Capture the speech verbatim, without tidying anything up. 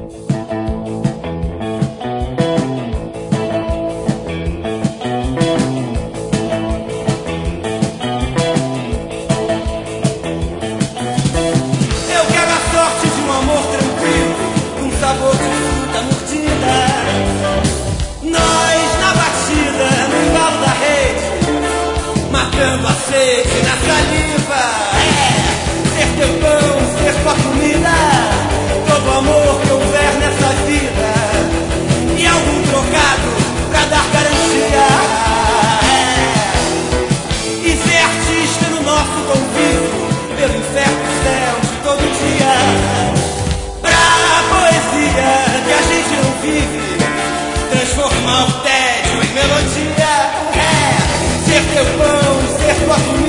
Matando a sede na saliva, é ser teu pão, ser tua comida, todo o amor que houver nessa vida e algum trocado pra dar garantia, é. E ser artista no nosso convívio pelo inferno e céu de todo dia, pra poesia que a gente não vive transformar o tédio em melodia, é. Ser teu pão, ser tua comida,